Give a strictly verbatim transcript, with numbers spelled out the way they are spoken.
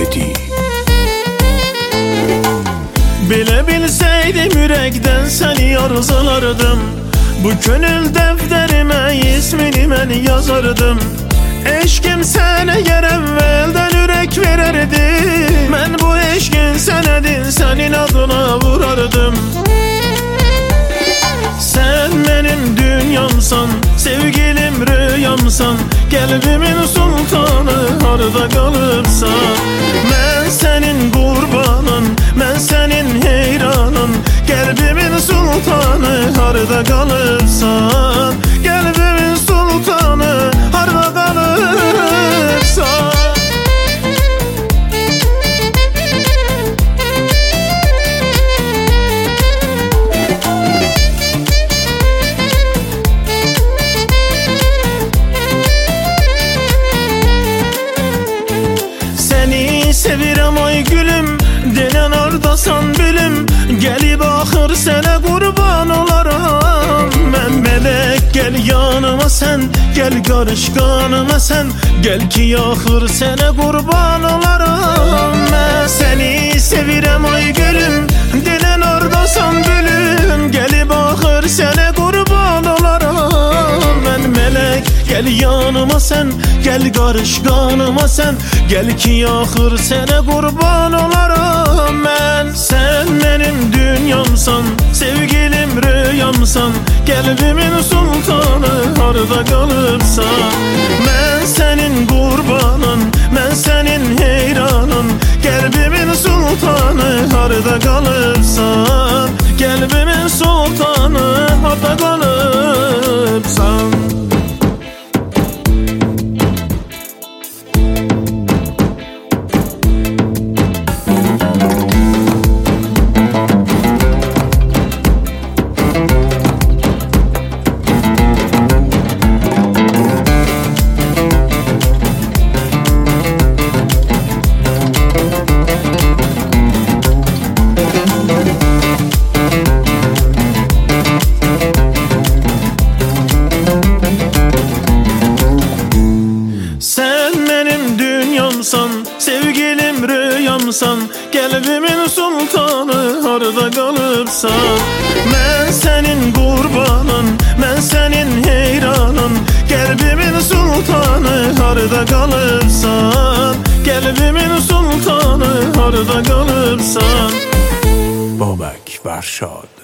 Edi. Bile bilseydim yürekten seni arzulardım. Bu gönül defterime ismini ben yazardım. Eşkim sana yer evvelden yürek verirdi. Ben bu eşkin senedin senin adına vurardım. Sen benim dünyamsan, sevgilim rüyamsan, kalbimin sultanı harda kalıpsan. Ben senin kurbanın, ben senin heyranın, kalbimin sultanı harda kalıpsan. Kalbimin sultanı harda kalıpsan. Sevirəm ay gülüm, denen ordasan bilim. Gelip axır sənə qurban olaram. Mən melek gel yanıma sen, gel karış kanıma sen. Gel ki axır sənə qurban olaram. Mən seni sevirəm ay gülüm, denen ordasan bilim. Gelip axır sənə qurban olaram. Mən melek gel yanıma sen, gel karış kanıma sen. Gel ki axır sənə qurban olaram mən. Sen benim dünyamsan, sevgilim rüyamsan, kalbimin sultanı harda kalıpsan. Ben senin kurbanın, ben senin heyranın, kalbimin sultanı harda kalıpsan. Kalbimin sultanı harda kalıpsan. Sevgilim rüyamsan, kalbimin sultanı harda kalıpsan. Ben senin kurbanın, ben senin heyranın, kalbimin sultanı harda kalıpsan. Kalbimin sultanı harda kalıpsan. Babak Varşad.